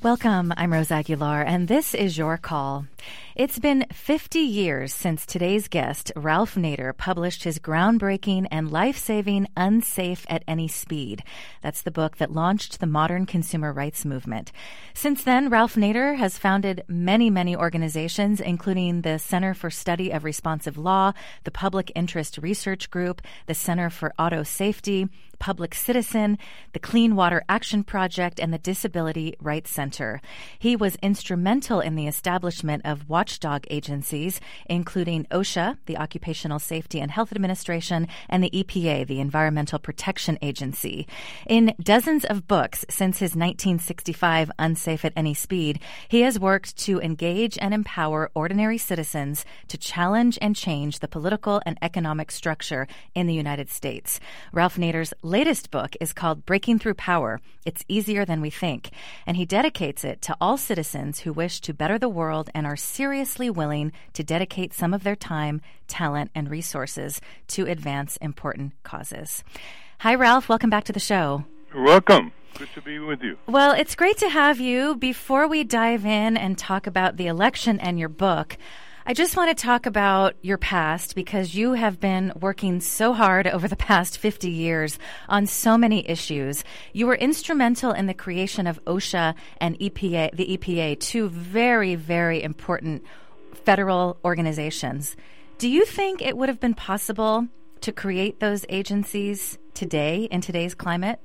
Welcome, I'm Rose Aguilar, and this is Your Call. It's been 50 years since today's guest, Ralph Nader, published his groundbreaking and life-saving Unsafe at Any Speed. That's the book that launched the modern consumer rights movement. Since then, Ralph Nader has founded many organizations, including the Center for Study of Responsive Law, the Public Interest Research Group, the Center for Auto Safety, Public Citizen, the Clean Water Action Project, and the Disability Rights Center. He was instrumental in the establishment of watchdog agencies, including OSHA, the Occupational Safety and Health Administration, and the EPA, the Environmental Protection Agency. In dozens of books since his 1965 Unsafe at Any Speed, he has worked to engage and empower ordinary citizens to challenge and change the political and economic structure in the United States. Ralph Nader's latest book is called Breaking Through Power. It's Easier Than We Think, and he dedicates it to all citizens who wish to better the world and are seriously willing to dedicate some of their time, talent, and resources to advance important causes. Hi, Ralph. Welcome back to the show. You're welcome. Good to be with you. Well, it's great to have you. Before we dive in and talk about the election and your book, I just want to talk about your past because you have been working so hard over the past 50 years on so many issues. You were instrumental in the creation of OSHA and EPA, the EPA, two very important federal organizations. Do you think it would have been possible to create those agencies today in today's climate?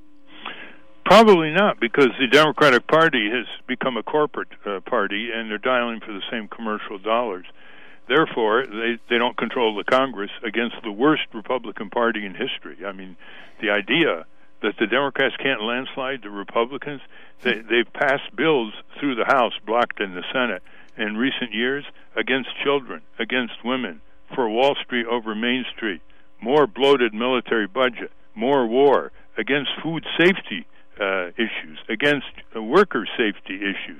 Probably not, because the Democratic Party has become a corporate party, and they're dialing for the same commercial dollars. Therefore, they don't control the Congress against the worst Republican Party in history. I mean, the idea that the Democrats can't landslide the Republicans, they've passed bills through the House, blocked in the Senate, in recent years against children, against women, for Wall Street over Main Street, more bloated military budget, more war, against food safety issues, against worker safety issues,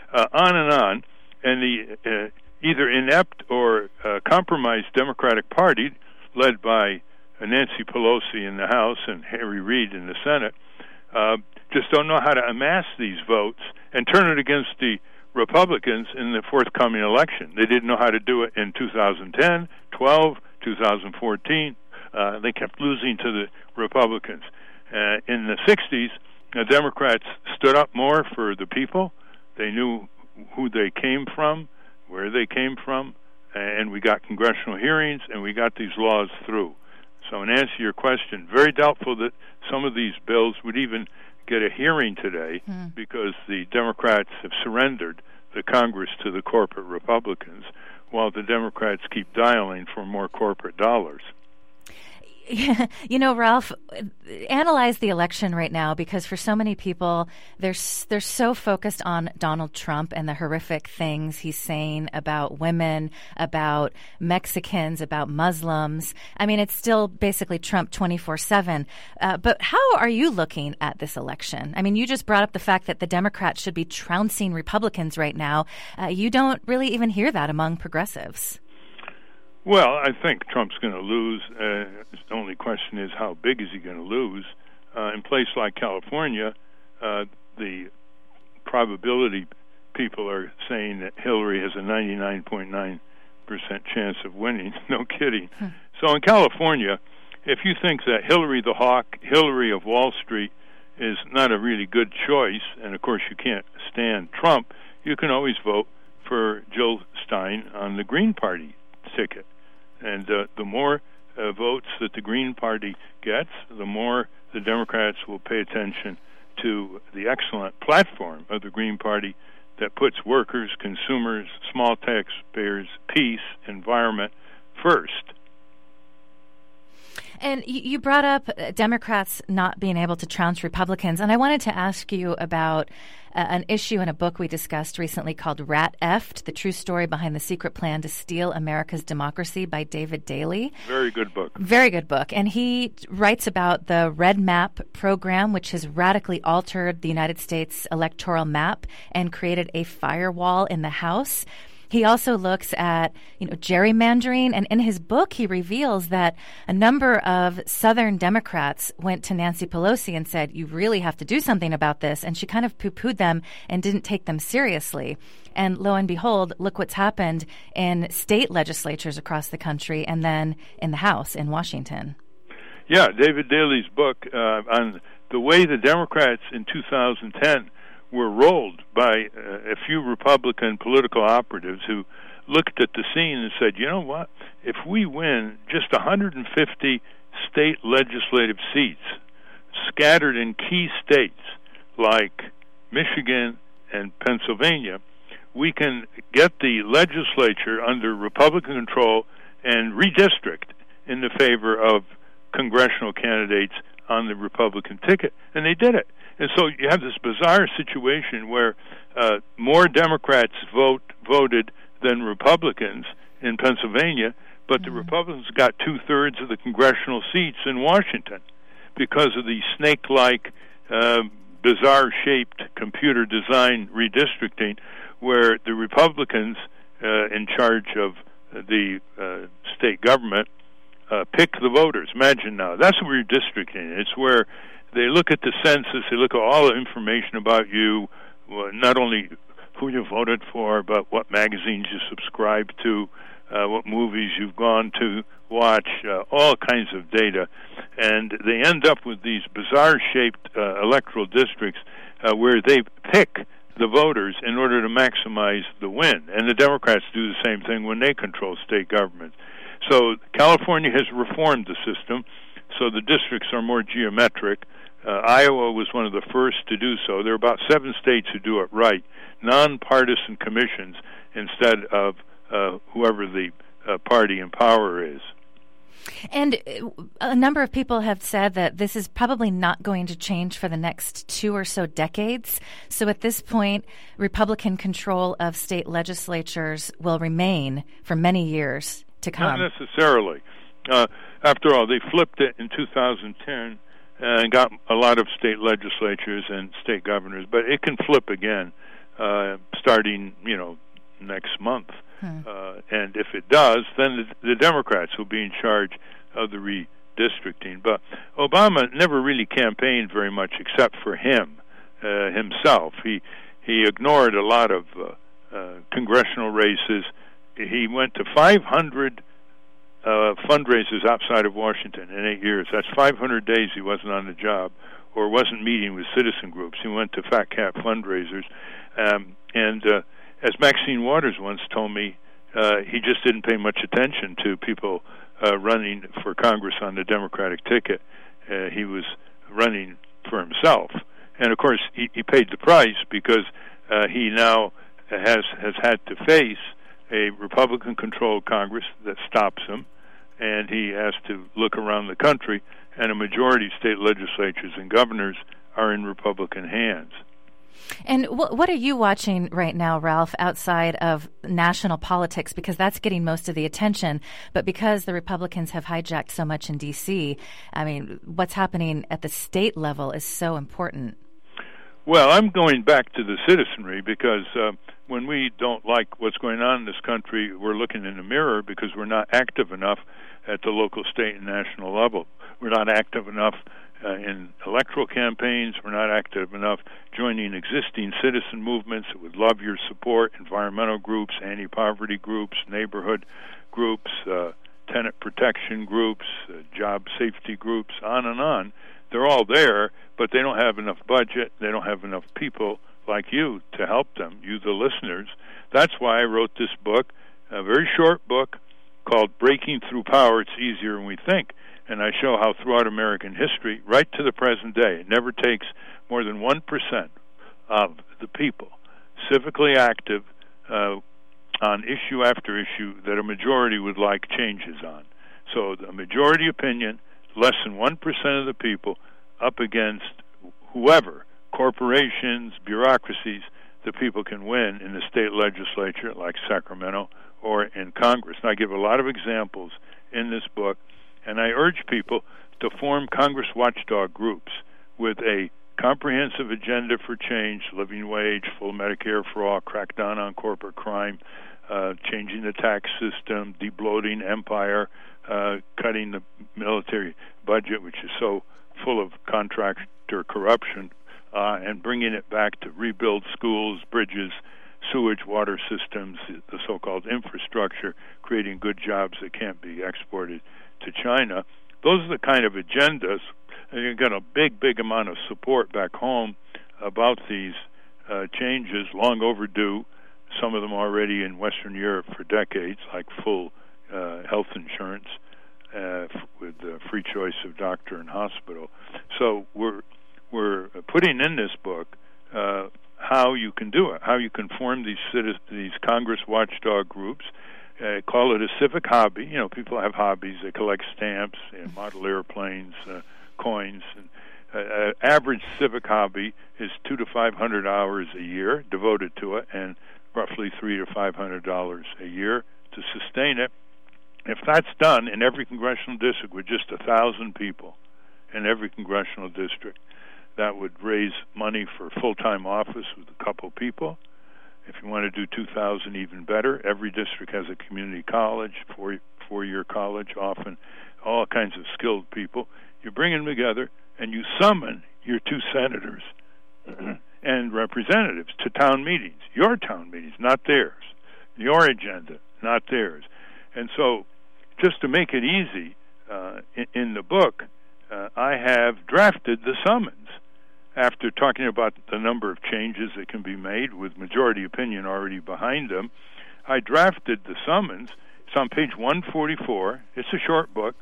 on and on. And the either inept or compromised Democratic Party, led by Nancy Pelosi in the House and Harry Reid in the Senate, just don't know how to amass these votes and turn it against the Republicans in the forthcoming election. They didn't know how to do it in 2010, 12, 2014. They kept losing to the Republicans. In the 60s, the Democrats stood up more for the people. They knew who they came from, where they came from, and we got congressional hearings, and we got these laws through. So in answer to your question, very doubtful that some of these bills would even get a hearing today because the Democrats have surrendered the Congress to the corporate Republicans, while the Democrats keep dialing for more corporate dollars. You know, Ralph, analyze the election right now, because for so many people, they're so focused on Donald Trump and the horrific things he's saying about women, about Mexicans, about Muslims. I mean, it's still basically Trump 24/7. But how are you looking at this election? I mean, you just brought up the fact that the Democrats should be trouncing Republicans right now. You don't really even hear that among progressives. Well, I think Trump's going to lose. The only question is, how big is he going to lose? In places like California, the probability people are saying that Hillary has a 99.9% chance of winning. No kidding. So in California, if you think that Hillary the Hawk, Hillary of Wall Street, is not a really good choice, and of course you can't stand Trump, you can always vote for Jill Stein on the Green Party ticket. And the more votes that the Green Party gets, the more the Democrats will pay attention to the excellent platform of the Green Party that puts workers, consumers, small taxpayers, peace, environment first. And you brought up Democrats not being able to trounce Republicans, and I wanted to ask you about an issue in a book we discussed recently called Rat Effed, The True Story Behind the Secret Plan to Steal America's Democracy by David Daley. Very good book. Very good book. And he writes about the Red Map program, which has radically altered the United States electoral map and created a firewall in the House. He also looks at, gerrymandering, and in his book he reveals that a number of Southern Democrats went to Nancy Pelosi and said, "You really have to do something about this," and she kind of poo-pooed them and didn't take them seriously. And lo and behold, look what's happened in state legislatures across the country and then in the House in Washington. Yeah, David Daley's book on the way the Democrats in 2010 were rolled by a few Republican political operatives who looked at the scene and said, you know what, if we win just 150 state legislative seats scattered in key states like Michigan and Pennsylvania, we can get the legislature under Republican control and redistrict in the favor of congressional candidates on the Republican ticket. And they did it. And so you have this bizarre situation where more Democrats voted than Republicans in Pennsylvania, but the Republicans got 2/3 of the congressional seats in Washington because of the snake-like, bizarre-shaped computer design redistricting, where the Republicans in charge of the state government pick the voters. Imagine now. That's what redistricting is. It's where they look at the census, they look at all the information about you, not only who you voted for, but what magazines you subscribe to, what movies you've gone to watch, all kinds of data. And they end up with these bizarre-shaped electoral districts where they pick the voters in order to maximize the win. And the Democrats do the same thing when they control state government. So California has reformed the system, so the districts are more geometric. Iowa was one of the first to do so. There are about 7 states who do it right, nonpartisan commissions instead of whoever the party in power is. And a number of people have said that this is probably not going to change for the next 2 or so decades. So at this point, Republican control of state legislatures will remain for many years to come. Not necessarily. After all, they flipped it in 2010 and got a lot of state legislatures and state governors, but it can flip again starting, next month. And if it does, then the Democrats will be in charge of the redistricting. But Obama never really campaigned very much except for himself. He ignored a lot of congressional races. He went to 500 fundraisers outside of Washington in 8 years. That's 500 days he wasn't on the job or wasn't meeting with citizen groups. He went to fat cat fundraisers. As Maxine Waters once told me, he just didn't pay much attention to people running for Congress on the Democratic ticket. He was running for himself. And, of course, he paid the price because he now has had to face a Republican-controlled Congress that stops him, and he has to look around the country, and a majority of state legislatures and governors are in Republican hands. And what are you watching right now, Ralph, outside of national politics? Because that's getting most of the attention. But because the Republicans have hijacked so much in D.C., I mean, what's happening at the state level is so important. Well, I'm going back to the citizenry because when we don't like what's going on in this country, we're looking in the mirror because we're not active enough at the local, state, and national level. We're not active enough in electoral campaigns. We're not active enough joining existing citizen movements that would love your support, environmental groups, anti-poverty groups, neighborhood groups, tenant protection groups, job safety groups, on and on. They're all there, but they don't have enough budget. They don't have enough people like you to help them, you the listeners. That's why I wrote this book, a very short book called Breaking Through Power, It's Easier Than We Think. And I show how throughout American history, right to the present day, it never takes more than 1% of the people civically active on issue after issue that a majority would like changes on. So the majority opinion, less than 1% of the people up against whoever, corporations, bureaucracies, the people can win in the state legislature like Sacramento or in Congress. And I give a lot of examples in this book. And I urge people to form Congress watchdog groups with a comprehensive agenda for change, living wage, full Medicare for all, crack down on corporate crime, changing the tax system, debloating empire, cutting the military budget, which is so full of contractor corruption, and bringing it back to rebuild schools, bridges, sewage, water systems, the so-called infrastructure, creating good jobs that can't be exported to China. Those are the kind of agendas, and you get a big amount of support back home about these changes, long overdue, some of them already in Western Europe for decades, like full health insurance with free choice of doctor and hospital. So we're putting in this book how you can do it, how you can form these Congress watchdog groups. Call it a civic hobby. You know, people have hobbies. They collect stamps, model airplanes, coins. And, average civic hobby is 200 to 500 hours a year devoted to it, and roughly $300 to $500 a year to sustain it. If that's done in every congressional district with just 1,000 people in every congressional district, that would raise money for full-time office with a couple people. If you want to do 2,000, even better. Every district has a community college, four-year college, often all kinds of skilled people. You bring them together, and you summon your 2 senators and representatives to town meetings, your town meetings, not theirs, your agenda, not theirs. And so, just to make it easy, in the book, I have drafted the summons. After talking about the number of changes that can be made with majority opinion already behind them, I drafted the summons. It's on page 144. It's a short book,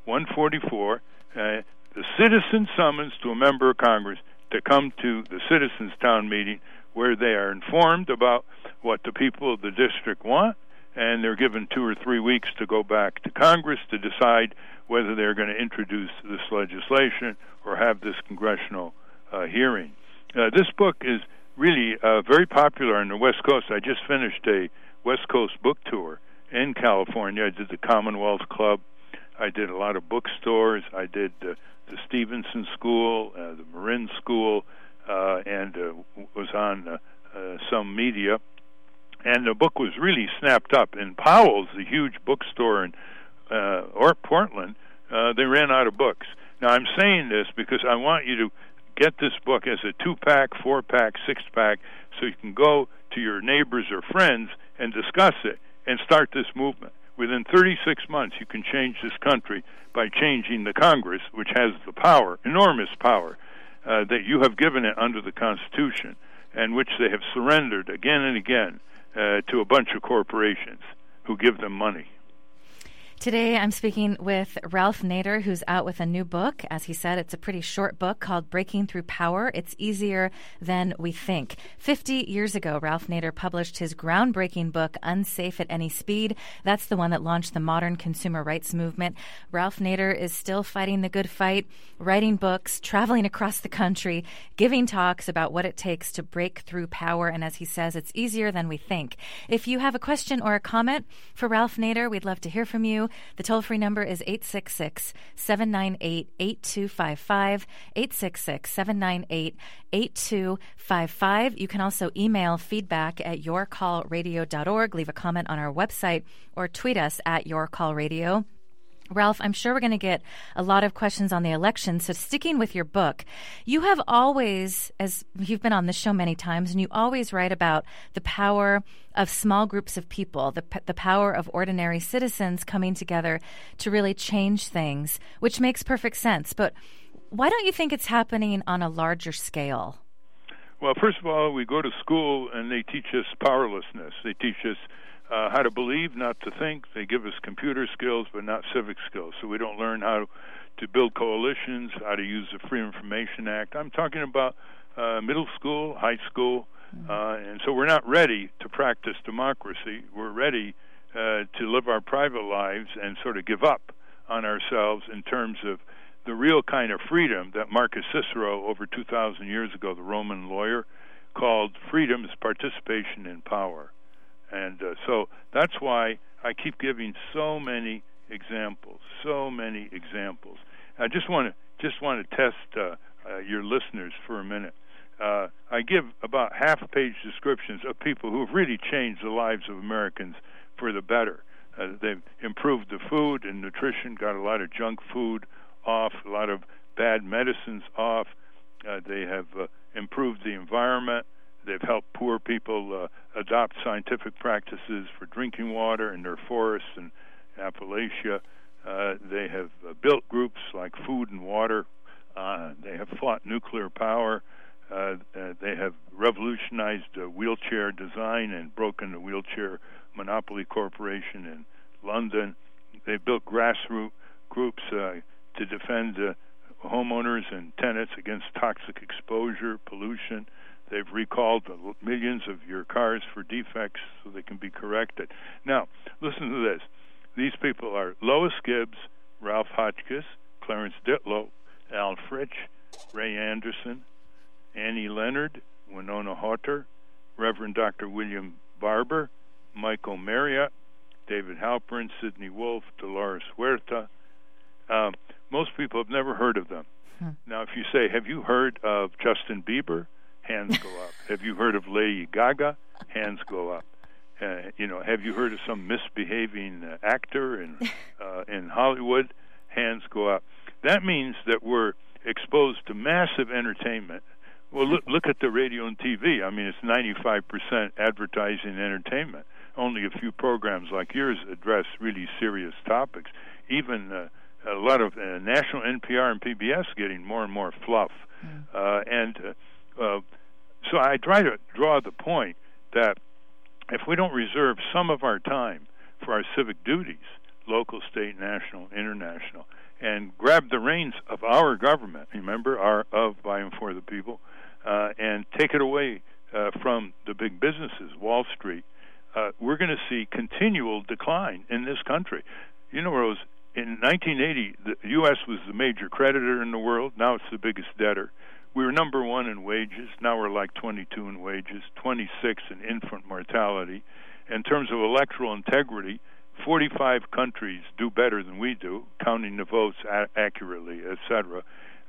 144. The citizen summons to a member of Congress to come to the citizens' town meeting, where they are informed about what the people of the district want, and they're given 2 or 3 weeks to go back to Congress to decide whether they're going to introduce this legislation or have this congressional hearing. This book is really very popular on the West Coast. I just finished a West Coast book tour in California. I did the Commonwealth Club. I did a lot of bookstores. I did the Stevenson School, the Marin School, and was on some media. And the book was really snapped up. In Powell's, the huge bookstore in Portland, they ran out of books. Now, I'm saying this because I want you to get this book as a 2-pack, 4-pack, 6-pack, so you can go to your neighbors or friends and discuss it and start this movement. Within 36 months, you can change this country by changing the Congress, which has the power, enormous power, that you have given it under the Constitution, and which they have surrendered again and again to a bunch of corporations who give them money. Today, I'm speaking with Ralph Nader, who's out with a new book. As he said, it's a pretty short book called Breaking Through Power. It's easier than we think. 50 years ago, Ralph Nader published his groundbreaking book, Unsafe at Any Speed. That's the one that launched the modern consumer rights movement. Ralph Nader is still fighting the good fight, writing books, traveling across the country, giving talks about what it takes to break through power. And as he says, it's easier than we think. If you have a question or a comment for Ralph Nader, we'd love to hear from you. The toll-free number is 866-798-8255, 866-798-8255. You can also email feedback at yourcallradio.org, leave a comment on our website, or tweet us at yourcallradio. Ralph, I'm sure we're going to get a lot of questions on the election. So sticking with your book, you have always, as you've been on the show many times, and you always write about the power of small groups of people, the power of ordinary citizens coming together to really change things, which makes perfect sense. But why don't you think it's happening on a larger scale? Well, first of all, we go to school and they teach us powerlessness. They teach us how to believe, not to think. They give us computer skills, but not civic skills. So we don't learn how to build coalitions, how to use the Freedom of Information Act. I'm talking about middle school, high school, and so we're not ready to practice democracy. We're ready to live our private lives and sort of give up on ourselves in terms of the real kind of freedom that Marcus Cicero, over 2,000 years ago, the Roman lawyer, called freedom is participation in power. And so that's why I keep giving so many examples. I just want to test your listeners for a minute. I give about half-page descriptions of people who have really changed the lives of Americans for the better. They've improved the food and nutrition, got a lot of junk food off, a lot of bad medicines off. They have improved the environment. They've helped poor people adopt scientific practices for drinking water in their forests in Appalachia. They have built groups like Food and Water. They have fought nuclear power. They have revolutionized wheelchair design and broken the wheelchair monopoly corporation in London. They've built grassroots groups to defend homeowners and tenants against toxic exposure, pollution. They've recalled millions of your cars for defects so they can be corrected. Now, listen to this. These people are Lois Gibbs, Ralph Hotchkiss, Clarence Ditlow, Al Fritsch, Ray Anderson, Annie Leonard, Winona Hotter, Reverend Dr. William Barber, Michael Marriott, David Halpern, Sidney Wolfe, Dolores Huerta. Most people have never heard of them. Now, if you say, have you heard of Justin Bieber? Hands go up. Have you heard of Lady Gaga? Hands go up. Have you heard of some misbehaving actor in Hollywood? Hands go up. That means that we're exposed to massive entertainment. Well, look at the radio and TV. I mean, it's 95% advertising and entertainment. Only a few programs like yours address really serious topics. Even a lot of national NPR and PBS getting more and more fluff. So I try to draw the point that if we don't reserve some of our time for our civic duties, local, state, national, international, and grab the reins of our government, remember, our of, by, and for the people, and take it away from the big businesses, Wall Street, we're going to see continual decline in this country. You know, Rose, in 1980, the U.S. was the major creditor in the world. Now it's the biggest debtor. We were number one in wages. Now we're like 22 in wages, 26 in infant mortality. In terms of electoral integrity, 45 countries do better than we do, counting the votes accurately, etc.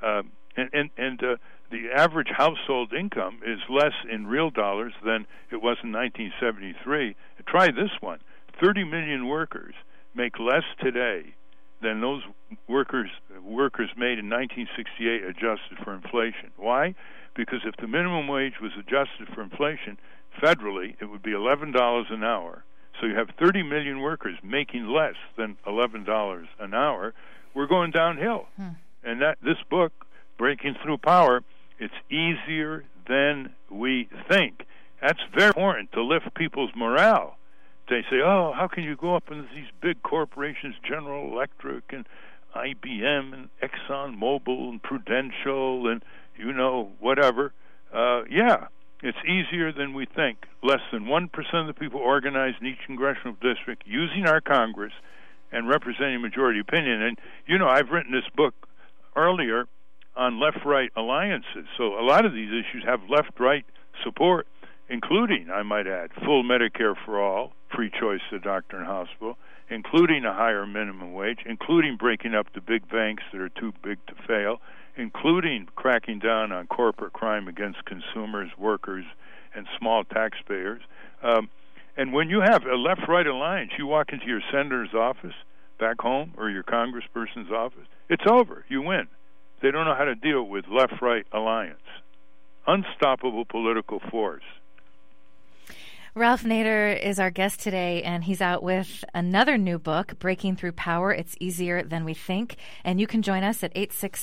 The average household income is less in real dollars than it was in 1973. Try this one. 30 million workers make less today than those workers made in 1968 adjusted for inflation. Why? Because if the minimum wage was adjusted for inflation, federally, it would be $11 an hour. So you have 30 million workers making less than $11 an hour. We're going downhill. And this book, Breaking Through Power, it's easier than we think. That's very important to lift people's morale. They say, oh, how can you go up into these big corporations, General Electric and IBM and Exxon Mobil and Prudential and, whatever. Yeah, it's easier than we think. Less than 1% of the people organized in each congressional district using our Congress and representing majority opinion. And, I've written this book earlier on left-right alliances. So a lot of these issues have left-right support, including, I might add, full Medicare for all, free choice of doctor and hospital, including a higher minimum wage, including breaking up the big banks that are too big to fail, including cracking down on corporate crime against consumers, workers, and small taxpayers. And when you have a left-right alliance, you walk into your senator's office back home or your congressperson's office, it's over. You win. They don't know how to deal with left-right alliance. Unstoppable political force. Ralph Nader is our guest today, and he's out with another new book, Breaking Through Power, It's Easier Than We Think. And you can join us at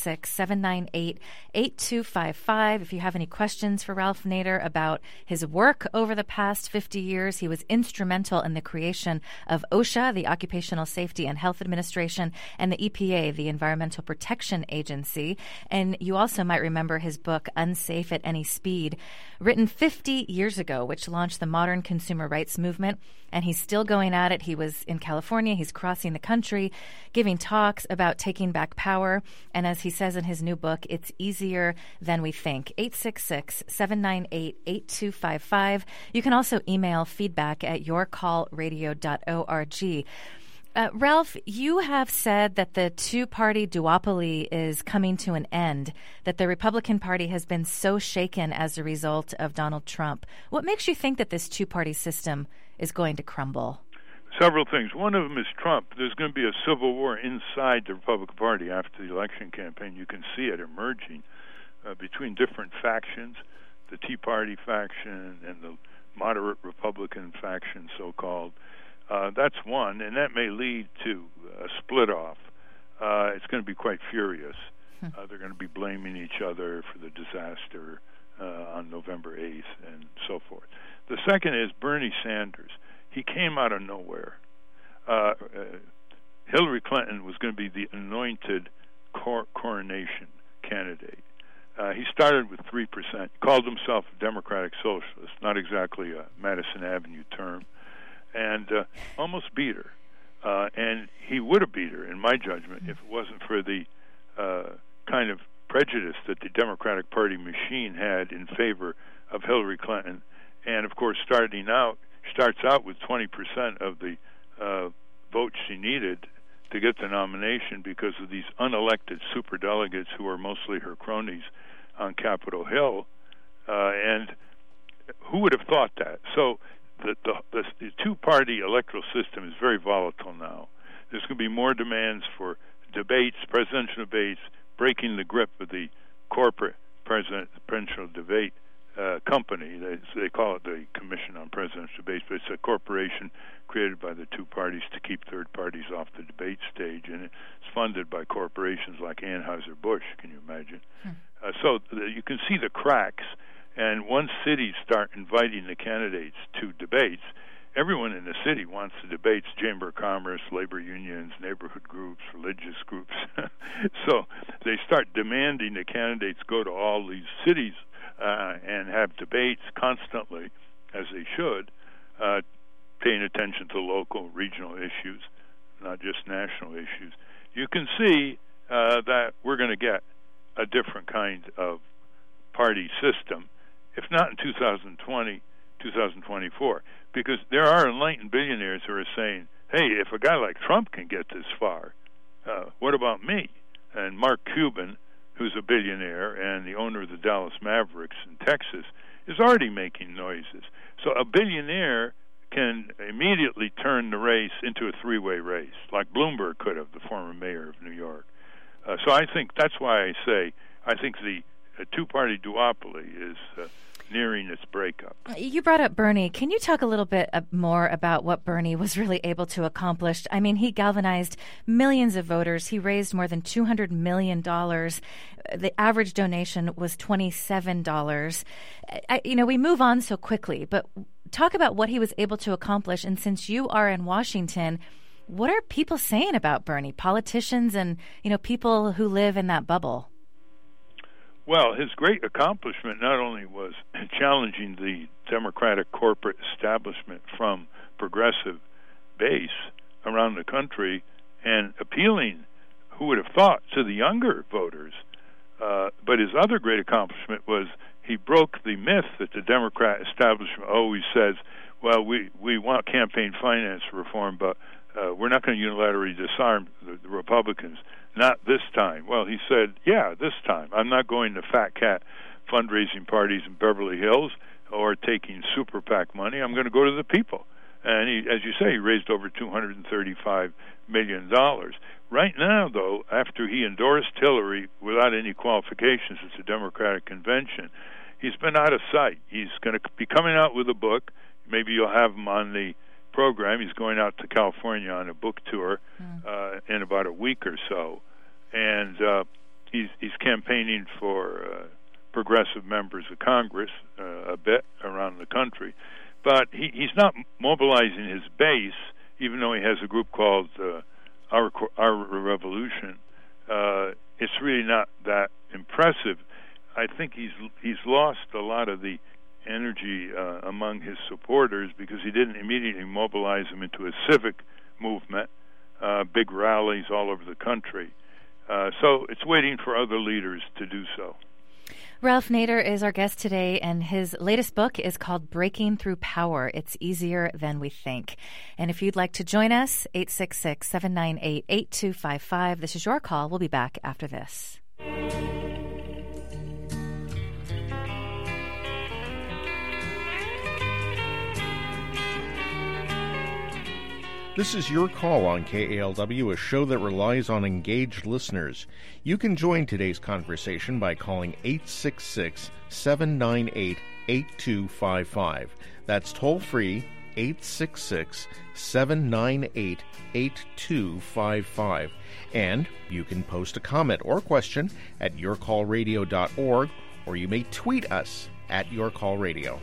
866-798-8255. If you have any questions for Ralph Nader about his work over the past 50 years, he was instrumental in the creation of OSHA, the Occupational Safety and Health Administration, and the EPA, the Environmental Protection Agency. And you also might remember his book, Unsafe at Any Speed, written 50 years ago, which launched the modern consumer rights movement, and he's still going at it. He was in California. He's crossing the country, giving talks about taking back power. And as he says in his new book, it's easier than we think. 866-798-8255. You can also email feedback at yourcallradio.org. Ralph, you have said that the two-party duopoly is coming to an end, that the Republican Party has been so shaken as a result of Donald Trump. What makes you think that this two-party system is going to crumble? Several things. One of them is Trump. There's going to be a civil war inside the Republican Party after the election campaign. You can see it emerging between different factions, the Tea Party faction and the moderate Republican faction, so-called. That's one, and that may lead to a split-off. It's going to be quite furious. They're going to be blaming each other for the disaster on November 8th and so forth. The second is Bernie Sanders. He came out of nowhere. Hillary Clinton was going to be the anointed coronation candidate. He started with 3%, called himself a Democratic Socialist, not exactly a Madison Avenue term, and almost beat her. And he would have beat her, in my judgment, if it wasn't for the kind of prejudice that the Democratic Party machine had in favor of Hillary Clinton. And, of course, starts out with 20% of the votes she needed to get the nomination because of these unelected superdelegates who are mostly her cronies on Capitol Hill. And who would have thought that? So the two-party electoral system is very volatile now. There's going to be more demands for debates, presidential debates, breaking the grip of the corporate presidential debate company. They call it the Commission on Presidential Debates, but it's a corporation created by the two parties to keep third parties off the debate stage, and it's funded by corporations like Anheuser-Busch. Can you imagine? So you can see the cracks, and once cities start inviting the candidates to debates, everyone in the city wants the debates, Chamber of Commerce, labor unions, neighborhood groups, religious groups. So they start demanding the candidates go to all these cities and have debates constantly, as they should, paying attention to local, regional issues, not just national issues. You can see that we're going to get a different kind of party system, if not in 2020, 2024, because there are enlightened billionaires who are saying, hey, if a guy like Trump can get this far, what about me? And Mark Cuban, who's a billionaire and the owner of the Dallas Mavericks in Texas, is already making noises. So a billionaire can immediately turn the race into a three-way race, like Bloomberg could have, the former mayor of New York. So I think that's why I say I think the two-party duopoly is nearing its breakup. You brought up Bernie. Can you talk a little bit more about what Bernie was really able to accomplish? I mean, he galvanized millions of voters. He raised more than $200 million. The average donation was $27. We move on so quickly, but talk about what he was able to accomplish. And since you are in Washington, what are people saying about Bernie, politicians and, people who live in that bubble? Well, his great accomplishment not only was challenging the Democratic corporate establishment from progressive base around the country and appealing, who would have thought, to the younger voters, but his other great accomplishment was he broke the myth that the Democrat establishment always says, well, we want campaign finance reform, but we're not going to unilaterally disarm the Republicans. Not this time. Well, he said, yeah, this time. I'm not going to fat cat fundraising parties in Beverly Hills or taking super PAC money. I'm going to go to the people. And he, as you say, he raised over $235 million. Right now, though, after he endorsed Hillary without any qualifications at the Democratic Convention, he's been out of sight. He's going to be coming out with a book. Maybe you'll have him on the program. He's going out to California on a book tour in about a week or so, and he's campaigning for progressive members of Congress a bit around the country, but he's not mobilizing his base, even though he has a group called Our Revolution. It's really not that impressive. I think he's lost a lot of the energy among his supporters because he didn't immediately mobilize them into a civic movement, big rallies all over the country. So it's waiting for other leaders to do so. Ralph Nader is our guest today, and his latest book is called Breaking Through Power. It's easier than we think. And if you'd like to join us, 866-798-8255. This is your call. We'll be back after this. This is Your Call on KALW, a show that relies on engaged listeners. You can join today's conversation by calling 866-798-8255. That's toll-free, 866-798-8255. And you can post a comment or question at yourcallradio.org, or you may tweet us at yourcallradio.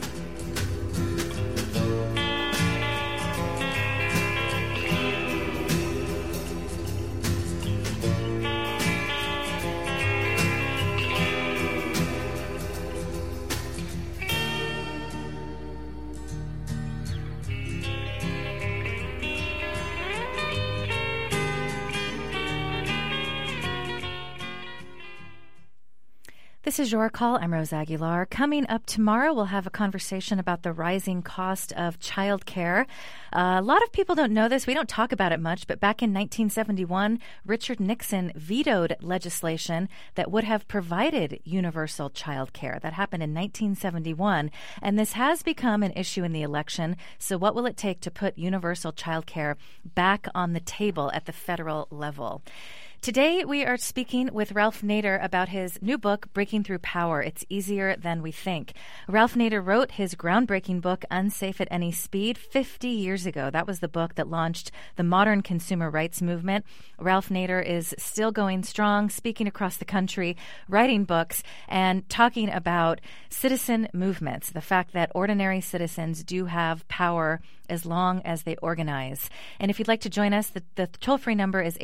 This is Your Call. I'm Rose Aguilar. Coming up tomorrow, we'll have a conversation about the rising cost of child care. A lot of people don't know this. We don't talk about it much, but back in 1971, Richard Nixon vetoed legislation that would have provided universal child care. That happened in 1971, and this has become an issue in the election. So what will it take to put universal child care back on the table at the federal level? Today, we are speaking with Ralph Nader about his new book, Breaking Through Power. It's easier than we think. Ralph Nader wrote his groundbreaking book, Unsafe at Any Speed, 50 years ago. That was the book that launched the modern consumer rights movement. Ralph Nader is still going strong, speaking across the country, writing books, and talking about citizen movements, the fact that ordinary citizens do have power as long as they organize. And if you'd like to join us, the toll-free number is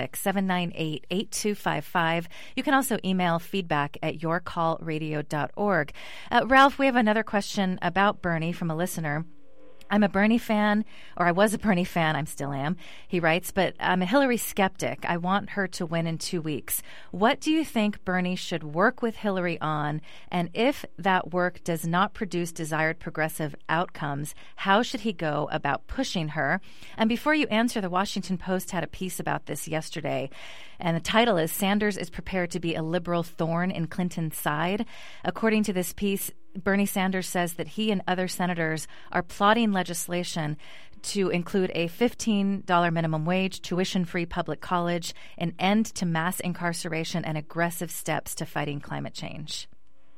866-798-8255. You can also email feedback at yourcallradio.org. Ralph, we have another question about Bernie from a listener. I'm a Bernie fan, or I was a Bernie fan, I still am, he writes, but I'm a Hillary skeptic. I want her to win in 2 weeks. What do you think Bernie should work with Hillary on? And if that work does not produce desired progressive outcomes, how should he go about pushing her? And before you answer, the Washington Post had a piece about this yesterday, and the title is, Sanders is Prepared to be a Liberal Thorn in Clinton's Side. According to this piece, Bernie Sanders says that he and other senators are plotting legislation to include a $15 minimum wage, tuition-free public college, an end to mass incarceration, and aggressive steps to fighting climate change.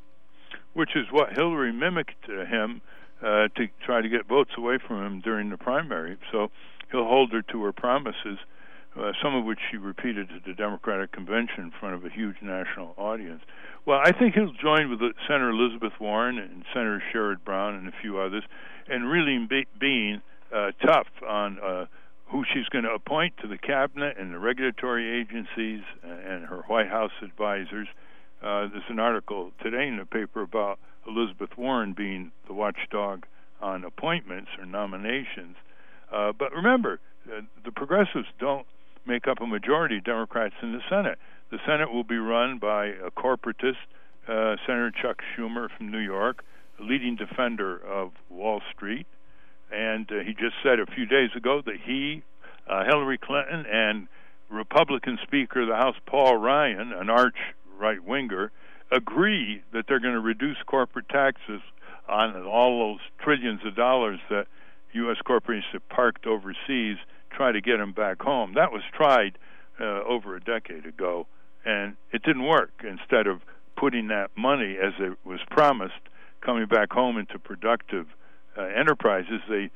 Which is what Hillary mimicked him to try to get votes away from him during the primary. So he'll hold her to her promises, some of which she repeated at the Democratic Convention in front of a huge national audience. Well, I think he'll join with Senator Elizabeth Warren and Senator Sherrod Brown and a few others, and really being tough on who she's going to appoint to the cabinet and the regulatory agencies and her White House advisors. There's an article today in the paper about Elizabeth Warren being the watchdog on appointments or nominations. But remember, the progressives don't make up a majority of Democrats in the Senate. The Senate will be run by a corporatist, Senator Chuck Schumer from New York, a leading defender of Wall Street. And he just said a few days ago that he, Hillary Clinton, and Republican Speaker of the House Paul Ryan, an arch right-winger, agree that they're going to reduce corporate taxes on all those trillions of dollars that U.S. corporations have parked overseas, try to get them back home. That was tried over a decade ago, and it didn't work. Instead of putting that money, as it was promised, coming back home into productive enterprises, they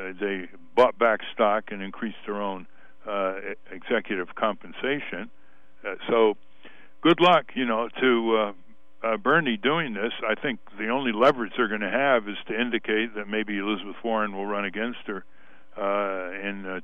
bought back stock and increased their own executive compensation. So good luck, to Bernie doing this. I think the only leverage they're going to have is to indicate that maybe Elizabeth Warren will run against her in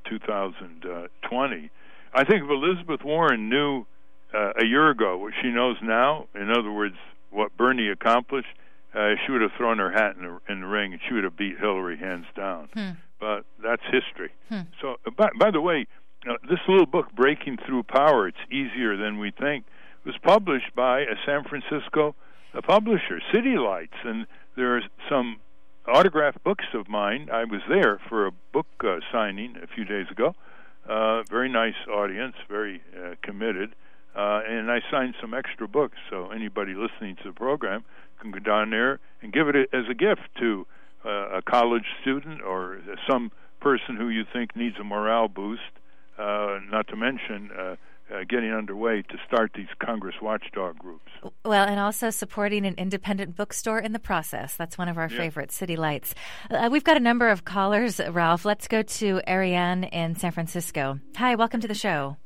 2020. I think if Elizabeth Warren knew a year ago what she knows now, in other words, what Bernie accomplished, she would have thrown her hat in the ring and she would have beat Hillary hands down. But that's history. So, by the way, this little book, Breaking Through Power, It's Easier Than We Think, was published by a San Francisco publisher, City Lights, and there are some autographed books of mine. I was there for a book signing a few days ago. Very nice audience, very committed, and I signed some extra books, so anybody listening to the program can go down there and give it as a gift to a college student or some person who you think needs a morale boost, not to mention getting underway to start these Congress watchdog groups. Well, and also supporting an independent bookstore in the process. That's one of our favorites, City Lights. We've got a number of callers, Ralph. Let's go to Ariane in San Francisco. Hi, welcome to the show.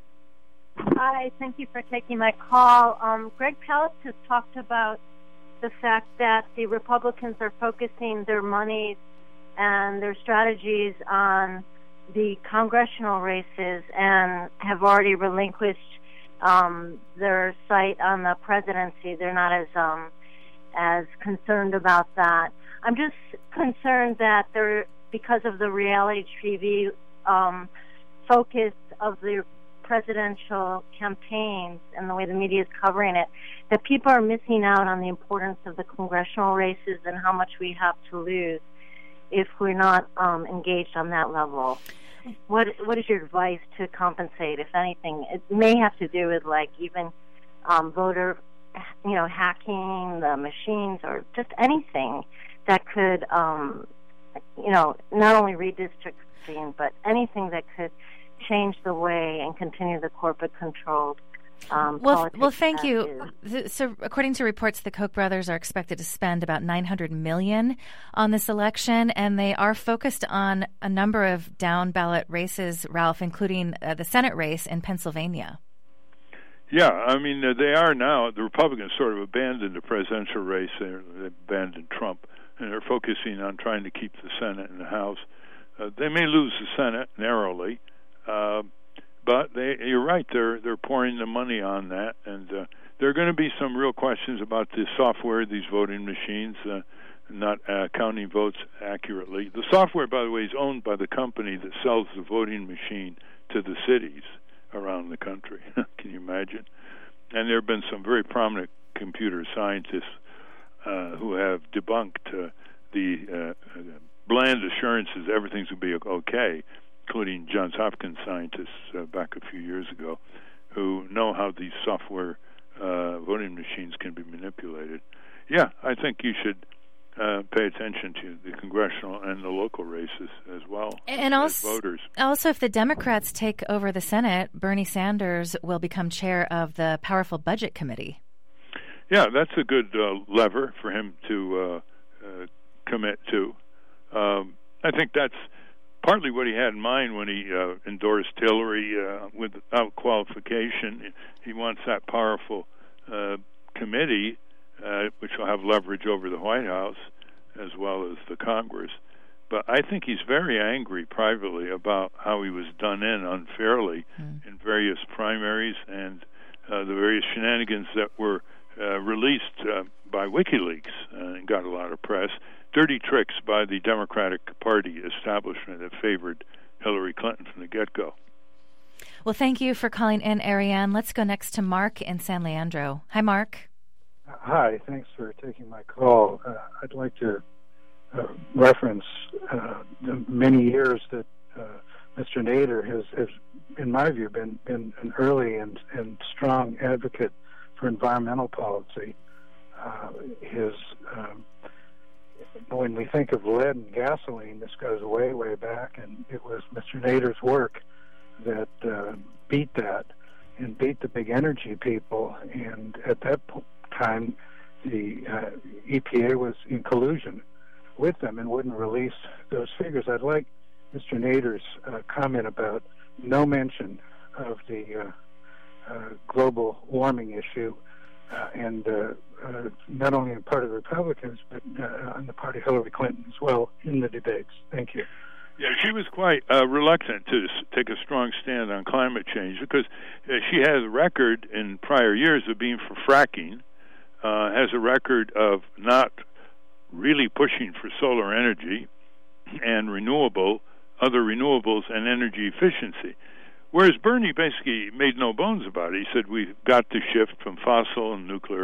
Hi, thank you for taking my call. Greg Palast has talked about the fact that the Republicans are focusing their money and their strategies on the congressional races and have already relinquished their sight on the presidency. They're not as concerned about that. I'm just concerned that because of the reality TV focus of the presidential campaigns and the way the media is covering it, that people are missing out on the importance of the congressional races and how much we have to lose if we're not engaged on that level. What is your advice to compensate, if anything? It may have to do with even voter, hacking the machines or just anything that could, not only redistricting, but anything that could change the way and continue the corporate-controlled Well, thank you. So, according to reports, the Koch brothers are expected to spend about $900 million on this election, and they are focused on a number of down-ballot races, Ralph, including the Senate race in Pennsylvania. Yeah, I mean, they are now. The Republicans sort of abandoned the presidential race. They abandoned Trump, and they're focusing on trying to keep the Senate and the House. They may lose the Senate narrowly, but you're right. They're pouring the money on that, and there are going to be some real questions about the software of these voting machines, not counting votes accurately. The software, by the way, is owned by the company that sells the voting machine to the cities around the country. Can you imagine? And there have been some very prominent computer scientists who have debunked the bland assurances everything's going to be okay, including Johns Hopkins scientists back a few years ago, who know how these software voting machines can be manipulated. Yeah, I think you should pay attention to the congressional and the local races as well, and as voters. Also, if the Democrats take over the Senate, Bernie Sanders will become chair of the powerful Budget Committee. Yeah, that's a good lever for him to commit to. I think that's partly what he had in mind when he endorsed Hillary without qualification. He wants that powerful committee, which will have leverage over the White House as well as the Congress. But I think he's very angry privately about how he was done in unfairly in various primaries and the various shenanigans that were released by WikiLeaks and got a lot of press. Dirty tricks by the Democratic Party establishment that favored Hillary Clinton from the get-go. Well, thank you for calling in, Ariane. Let's go next to Mark in San Leandro. Hi, Mark. Hi, thanks for taking my call. I'd like to reference the many years that Mr. Nader has, in my view, been an early and strong advocate for environmental policy. When we think of lead and gasoline, this goes way, way back, and it was Mr. Nader's work that beat that and beat the big energy people. And at that time, the EPA was in collusion with them and wouldn't release those figures. I'd like Mr. Nader's comment about no mention of the global warming issue and not only on the part of the Republicans, but on the part of Hillary Clinton as well in the debates. Thank you. Yeah, she was quite reluctant to take a strong stand on climate change because she has a record in prior years of being for fracking, has a record of not really pushing for solar energy and other renewables and energy efficiency. Whereas Bernie basically made no bones about it. He said we've got to shift from fossil and nuclear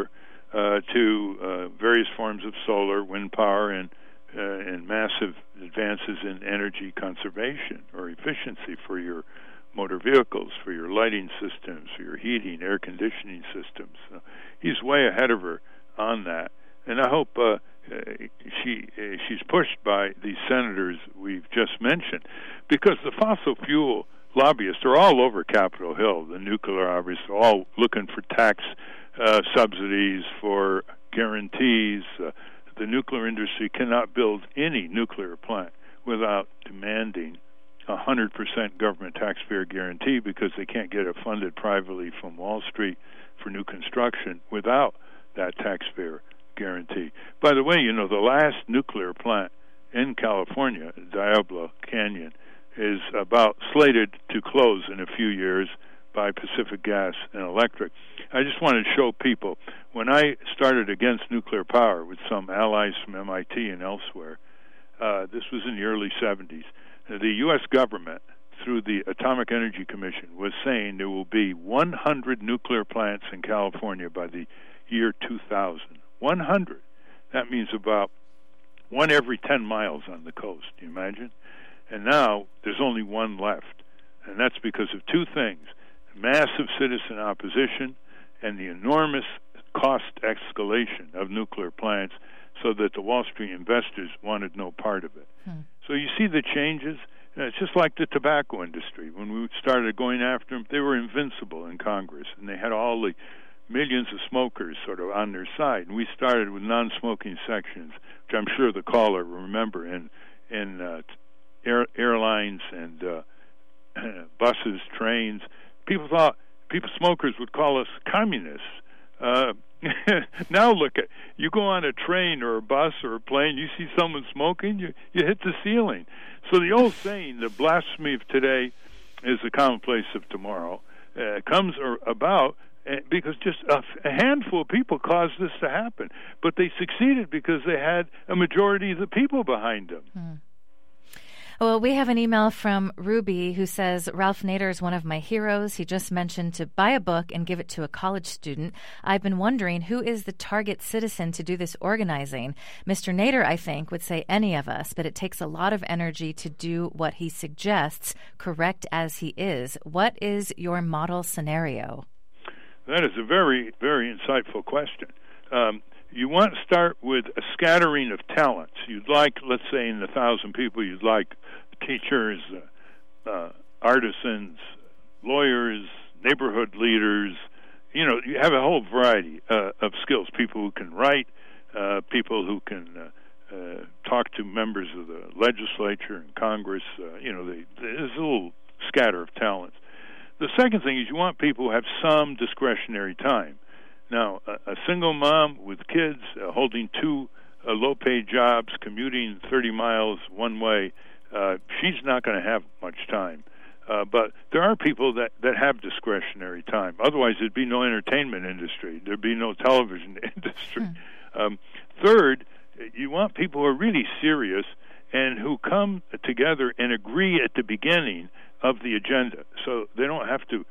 to various forms of solar, wind power, and massive advances in energy conservation or efficiency for your motor vehicles, for your lighting systems, for your heating, air conditioning systems. He's way ahead of her on that, and I hope she's pushed by these senators we've just mentioned, because the fossil fuel lobbyists are all over Capitol Hill. The nuclear lobbyists are all looking for tax subsidies, for guarantees. The nuclear industry cannot build any nuclear plant without demanding 100% government taxpayer guarantee, because they can't get it funded privately from Wall Street for new construction without that taxpayer guarantee. By the way, the last nuclear plant in California, Diablo Canyon, is about slated to close in a few years by Pacific Gas and Electric. I just wanted to show people, when I started against nuclear power with some allies from MIT and elsewhere, this was in the early 70s, the U.S. government, through the Atomic Energy Commission, was saying there will be 100 nuclear plants in California by the year 2000. 100. That means about one every 10 miles on the coast. Do you imagine? And now there's only one left. And that's because of two things: massive citizen opposition and the enormous cost escalation of nuclear plants, so that the Wall Street investors wanted no part of it. So you see the changes. It's just like the tobacco industry. When we started going after them, they were invincible in Congress, and they had all the millions of smokers sort of on their side. And we started with non-smoking sections, which I'm sure the caller will remember, in airlines and buses, trains. Smokers would call us communists. Now look at, you go on a train or a bus or a plane, you see someone smoking, you hit the ceiling. So the old saying, the blasphemy of today is the commonplace of tomorrow, comes about because just a handful of people caused this to happen. But they succeeded because they had a majority of the people behind them. Well, we have an email from Ruby who says, Ralph Nader is one of my heroes. He just mentioned to buy a book and give it to a college student. I've been wondering, who is the target citizen to do this organizing? Mr. Nader, I think, would say any of us, but it takes a lot of energy to do what he suggests, correct as he is. What is your model scenario? That is a very, very insightful question. You want to start with a scattering of talents. You'd like, let's say in the 1,000 people, you'd like teachers, artisans, lawyers, neighborhood leaders. You have a whole variety of skills. People who can write, people who can talk to members of the legislature and Congress. There's a little scatter of talents. The second thing is you want people who have some discretionary time. Now, a single mom with kids holding two low-paid jobs, commuting 30 miles one way, she's not going to have much time. But there are people that have discretionary time. Otherwise, there'd be no entertainment industry. There'd be no television industry. Third, you want people who are really serious and who come together and agree at the beginning of the agenda, so they don't have to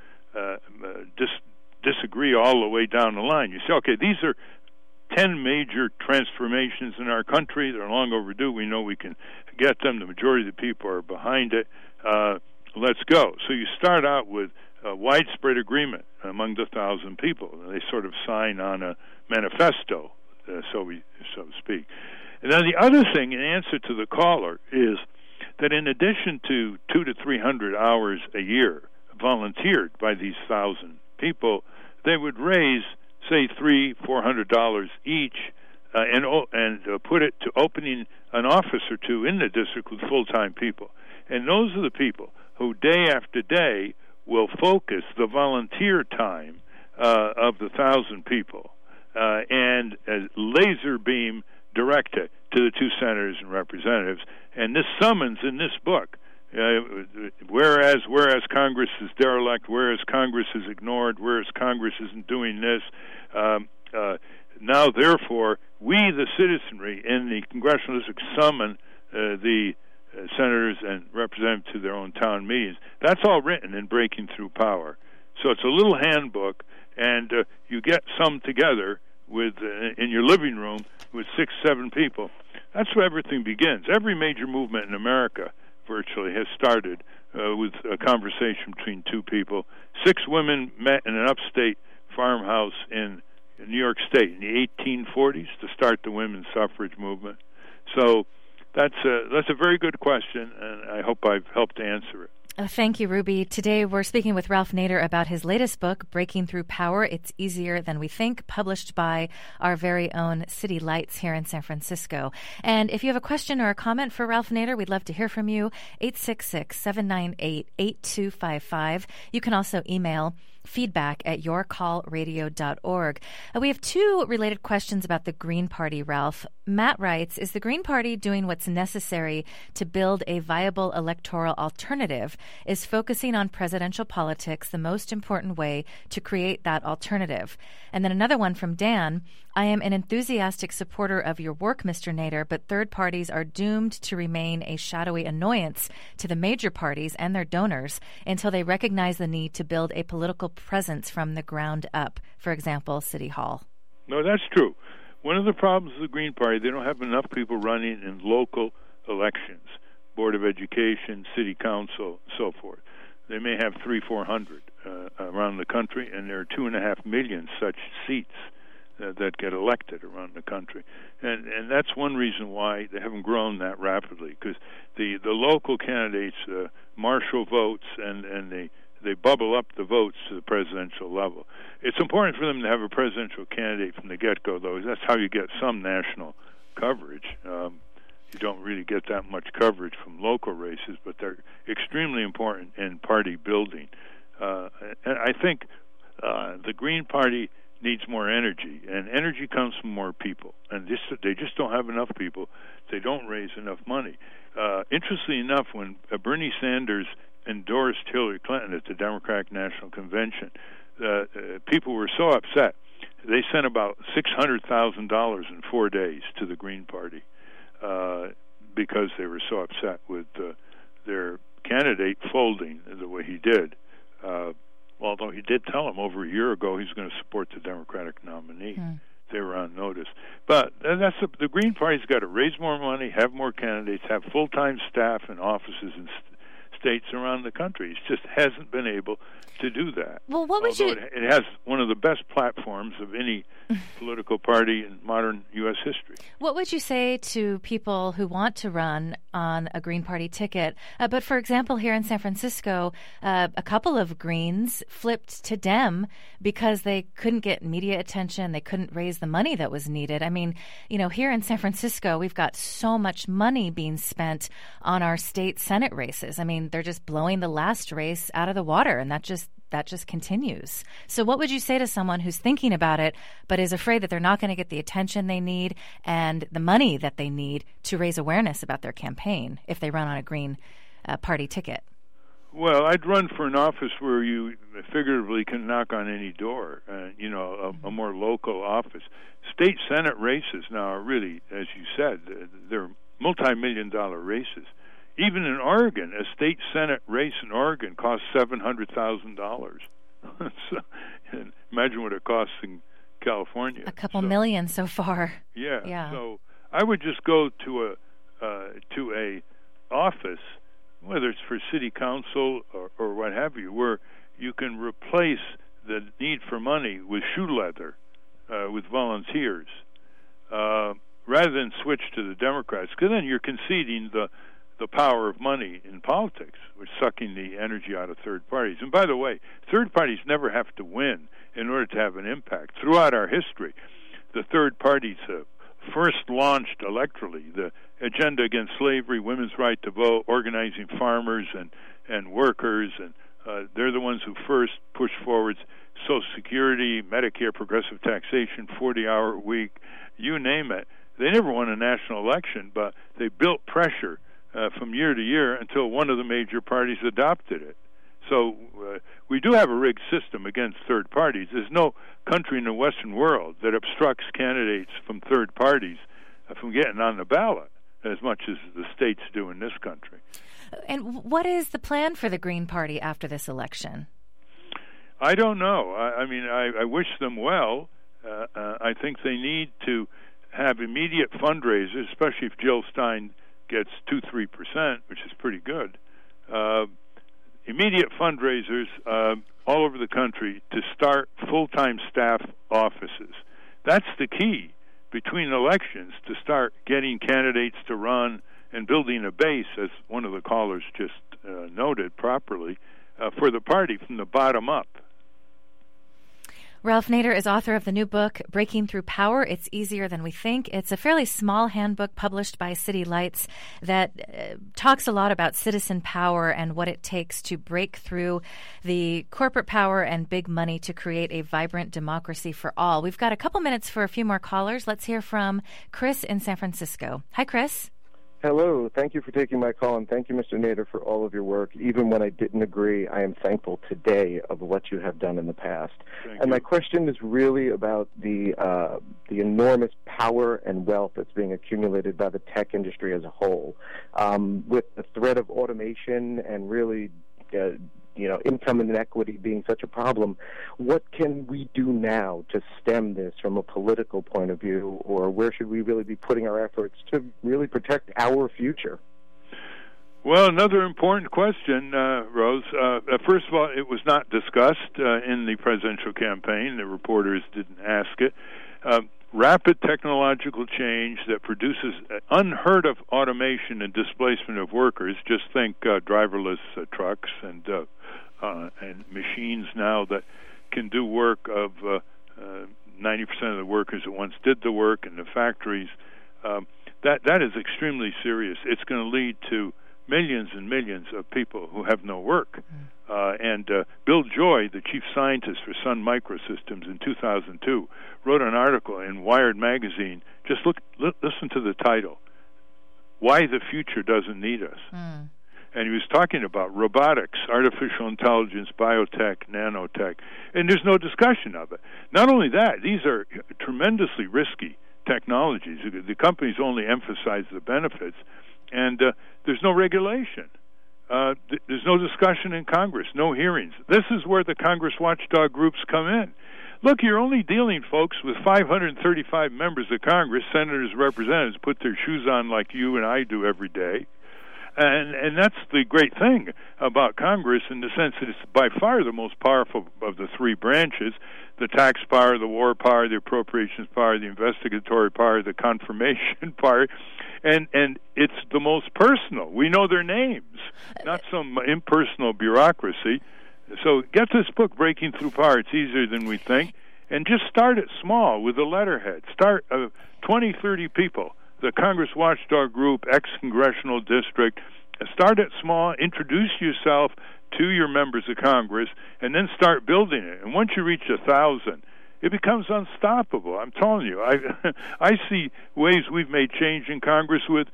disagree all the way down the line. You say, okay, these are 10 major transformations in our country. They're long overdue. We know we can get them. The majority of the people are behind it. Let's go. So you start out with a widespread agreement among the 1,000 people. They sort of sign on a manifesto, so to speak. And then the other thing, in answer to the caller, is that in addition to 200 to 300 hours a year volunteered by these 1,000 people, they would raise, say, $300-400 each, and put it to opening an office or two in the district with full-time people. And those are the people who, day after day, will focus the volunteer time of the 1,000 people and laser beam direct it to the two senators and representatives. And this summons in this book, whereas Congress is derelict, whereas Congress is ignored, whereas Congress isn't doing this, now therefore we, the citizenry in the congressional district, summon the senators and representatives to their own town meetings. That's all written in Breaking Through Power. So it's a little handbook, and you get some together with in your living room with 6-7 people. That's where everything begins. Every major movement in America virtually has started with a conversation between two people. 6 women met in an upstate farmhouse in New York State in the 1840s to start the women's suffrage movement. So that's a very good question, and I hope I've helped to answer it. Thank you, Ruby. Today we're speaking with Ralph Nader about his latest book, Breaking Through Power, It's Easier Than We Think, published by our very own City Lights here in San Francisco. And if you have a question or a comment for Ralph Nader, we'd love to hear from you, 866-798-8255. You can also email feedback@yourcallradio.org. We have 2 related questions about the Green Party, Ralph. Matt writes, is the Green Party doing what's necessary to build a viable electoral alternative? Is focusing on presidential politics the most important way to create that alternative? And then another one from Dan, I am an enthusiastic supporter of your work, Mr. Nader, but third parties are doomed to remain a shadowy annoyance to the major parties and their donors until they recognize the need to build a political presence from the ground up, for example, City Hall. No, that's true. One of the problems of the Green Party, they don't have enough people running in local elections, Board of Education, City Council, so forth. They may have 300-400 around the country, and there are 2.5 million such seats that get elected around the country. And that's one reason why they haven't grown that rapidly, because the local candidates marshal votes and they bubble up the votes to the presidential level. It's important for them to have a presidential candidate from the get-go, though. That's how you get some national coverage. You don't really get that much coverage from local races, but they're extremely important in party building. And I think the Green Party needs more energy, and energy comes from more people. And they just don't have enough people. They don't raise enough money. Interestingly enough, when Bernie Sanders endorsed Hillary Clinton at the Democratic National Convention, people were so upset. They sent about $600,000 in 4 days to the Green Party because they were so upset with their candidate folding the way he did. Although he did tell them over a year ago he's going to support the Democratic nominee. They were on notice. But the Green Party's got to raise more money, have more candidates, have full-time staff and offices in states around the country. It just hasn't been able to do that. Well, what would It has one of the best platforms of any political party in modern U.S. history. What would you say to people who want to run on a Green Party ticket? But, for example, here in San Francisco, a couple of Greens flipped to Dem because they couldn't get media attention. They couldn't raise the money that was needed. I mean, here in San Francisco, we've got so much money being spent on our state Senate races. I mean, they're just blowing the last race out of the water, and that just continues. So what would you say to someone who's thinking about it but is afraid that they're not going to get the attention they need and the money that they need to raise awareness about their campaign if they run on a Green Party ticket? Well, I'd run for an office where you figuratively can knock on any door, a more local office. State Senate races now are really, as you said, they're multi-million-dollar races. Even in Oregon, a state Senate race in Oregon costs $700,000. So, imagine what it costs in California. A couple million so far. Yeah. So I would just go to a office, whether it's for city council or what have you, where you can replace the need for money with shoe leather, with volunteers, rather than switch to the Democrats, because then you're conceding the power of money in politics, which is sucking the energy out of third parties. And by the way, third parties never have to win in order to have an impact. Throughout our history, the third parties first launched electorally the agenda against slavery, women's right to vote, organizing farmers and workers, and they're the ones who first pushed forward Social Security, Medicare, progressive taxation, 40-hour week, you name it. They never won a national election, but they built pressure from year to year until one of the major parties adopted it. So we do have a rigged system against third parties. There's no country in the Western world that obstructs candidates from third parties from getting on the ballot as much as the states do in this country. And what is the plan for the Green Party after this election? I don't know. I mean, I wish them well. I think they need to have immediate fundraisers, especially if Jill Stein gets 2-3%, which is pretty good. Immediate fundraisers all over the country to start full-time staff offices. That's the key between elections, to start getting candidates to run and building a base, as one of the callers just noted properly, for the party from the bottom up. Ralph Nader is author of the new book, Breaking Through Power. It's Easier Than We Think. It's a fairly small handbook published by City Lights that talks a lot about citizen power and what it takes to break through the corporate power and big money to create a vibrant democracy for all. We've got a couple minutes for a few more callers. Let's hear from Chris in San Francisco. Hi, Chris. Hello. Thank you for taking my call, and thank you, Mr. Nader, for all of your work. Even when I didn't agree, I am thankful today of what you have done in the past. And my question is really about the enormous power and wealth that's being accumulated by the tech industry as a whole. With the threat of automation and really income inequity being such a problem, what can we do now to stem this from a political point of view, or where should we really be putting our efforts to really protect our future? Well, another important question, Rose. First of all, it was not discussed in the presidential campaign. The reporters didn't ask it. Rapid technological change that produces unheard of automation and displacement of workers. Just think driverless trucks and machines now that can do work of 90% of the workers that once did the work in the factories. That is extremely serious. It's going to lead to millions and millions of people who have no work. And Bill Joy, the chief scientist for Sun Microsystems in 2002, wrote an article in Wired magazine. Just listen to the title, Why the Future Doesn't Need Us. And he was talking about robotics, artificial intelligence, biotech, nanotech, and there's no discussion of it. Not only that, these are tremendously risky technologies. The companies only emphasize the benefits, and there's no regulation. There's no discussion in Congress, no hearings. This is where the Congress watchdog groups come in. Look, you're only dealing, folks, with 535 members of Congress, senators, representatives, put their shoes on like you and I do every day. And that's the great thing about Congress, in the sense that it's by far the most powerful of the three branches: the tax power, the war power, the appropriations power, the investigatory power, the confirmation power. And it's the most personal. We know their names, not some impersonal bureaucracy. So get this book, Breaking Through Power. It's easier than we think. And just start it small with a letterhead. Start 20, 30 people. The Congress Watchdog Group, ex-congressional district. Start it small. Introduce yourself to your members of Congress, and then start building it. And once you reach 1,000, it becomes unstoppable. I'm telling you, I see ways we've made change in Congress with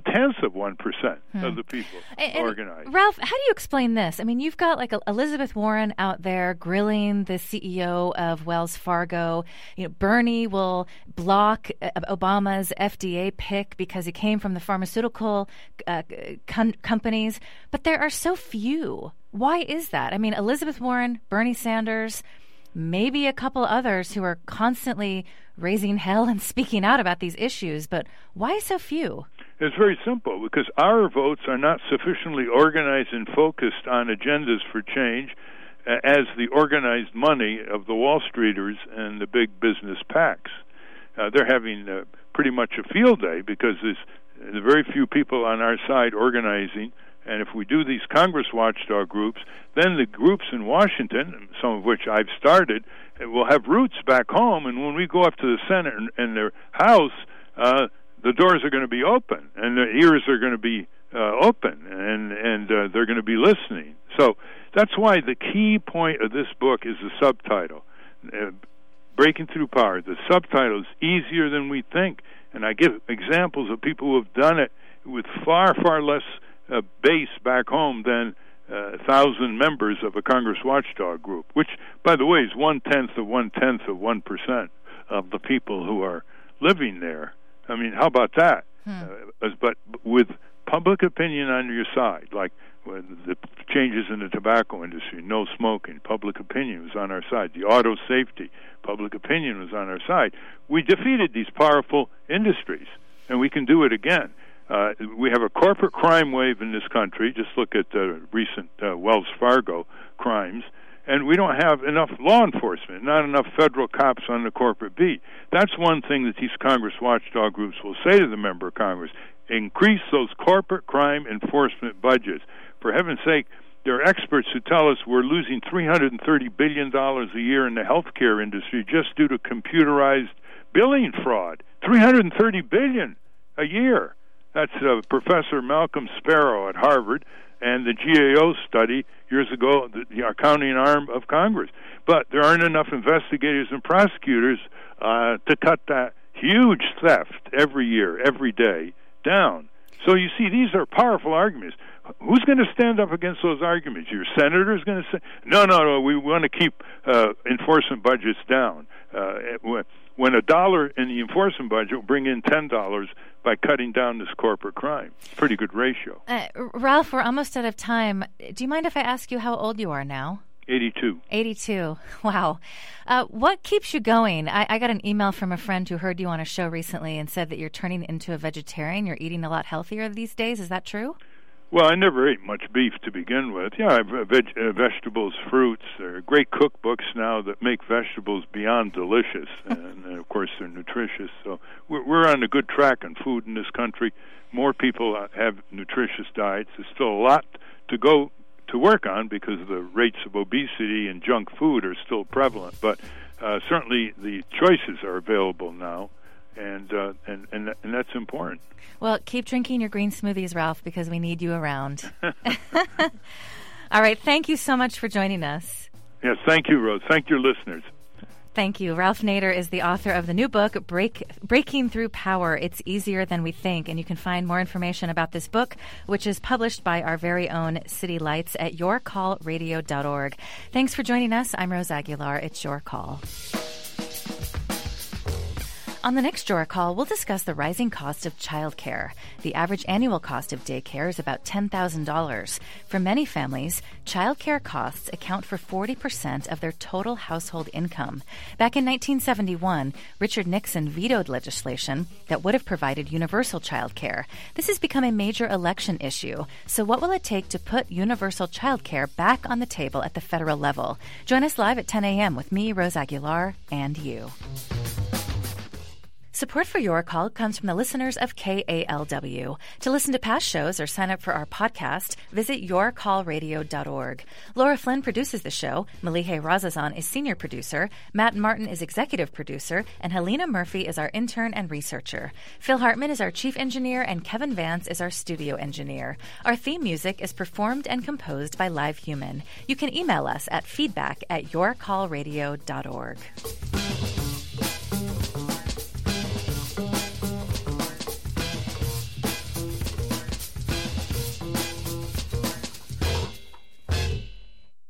0.1% of the people organized. Ralph, how do you explain this? I mean, you've got like Elizabeth Warren out there grilling the CEO of Wells Fargo. Bernie will block Obama's FDA pick because he came from the pharmaceutical companies. But there are so few. Why is that? I mean, Elizabeth Warren, Bernie Sanders, maybe a couple others who are constantly raising hell and speaking out about these issues, but why so few? It's very simple, because our votes are not sufficiently organized and focused on agendas for change as the organized money of the Wall Streeters and the big business PACs. They're having pretty much a field day, because there's very few people on our side organizing. And if we do these Congress watchdog groups, then the groups in Washington, some of which I've started, will have roots back home. And when we go up to the Senate and the House, the doors are going to be open, and the ears are going to be open, and they're going to be listening. So that's why the key point of this book is the subtitle, Breaking Through Power. The subtitle is Easier Than We Think. And I give examples of people who have done it with far, far less base back home than 1,000 members of a Congress watchdog group, which, by the way, is 0.1% of the people who are living there. I mean, how about that? But with public opinion on your side, like the changes in the tobacco industry, no smoking, public opinion was on our side. The auto safety, public opinion was on our side. We defeated these powerful industries, and we can do it again. We have a corporate crime wave in this country. Just look at the recent Wells Fargo crimes. And we don't have enough law enforcement, not enough federal cops on the corporate beat. That's one thing that these Congress watchdog groups will say to the member of Congress. Increase those corporate crime enforcement budgets. For heaven's sake, there are experts who tell us we're losing $330 billion a year in the healthcare industry just due to computerized billing fraud. $330 billion a year. That's Professor Malcolm Sparrow at Harvard and the GAO study years ago, the accounting arm of Congress. But there aren't enough investigators and prosecutors to cut that huge theft every year, every day, down. So you see, these are powerful arguments. Who's going to stand up against those arguments? Your senator's going to say, no, we want to keep enforcement budgets down. When $1 in the enforcement budget will bring in $10 by cutting down this corporate crime. Pretty good ratio. Ralph, we're almost out of time. Do you mind if I ask you how old you are now? 82. 82. Wow. What keeps you going? I got an email from a friend who heard you on a show recently and said that you're turning into a vegetarian. You're eating a lot healthier these days. Is that true? Well, I never ate much beef to begin with. Yeah, I have vegetables, fruits. There are great cookbooks now that make vegetables beyond delicious, and of course they're nutritious. So we're on a good track on food in this country. More people have nutritious diets. There's still a lot to go to work on because the rates of obesity and junk food are still prevalent. But certainly the choices are available now, and that's important. Well, keep drinking your green smoothies, Ralph, because we need you around. All right. Thank you so much for joining us. Yes, thank you, Rose. Thank your listeners. Thank you. Ralph Nader is the author of the new book, Breaking Through Power. It's easier than we think. And you can find more information about this book, which is published by our very own City Lights at yourcallradio.org. Thanks for joining us. I'm Rose Aguilar. It's Your Call. On the next Your Call, we'll discuss the rising cost of childcare. The average annual cost of daycare is about $10,000. For many families, childcare costs account for 40% of their total household income. Back in 1971, Richard Nixon vetoed legislation that would have provided universal childcare. This has become a major election issue. So what will it take to put universal childcare back on the table at the federal level? Join us live at 10 a.m. with me, Rose Aguilar, and you. Support for Your Call comes from the listeners of KALW. To listen to past shows or sign up for our podcast, visit yourcallradio.org. Laura Flynn produces the show, Malihe Razazan is senior producer, Matt Martin is executive producer, and Helena Murphy is our intern and researcher. Phil Hartman is our chief engineer, and Kevin Vance is our studio engineer. Our theme music is performed and composed by Live Human. You can email us at feedback@yourcallradio.org.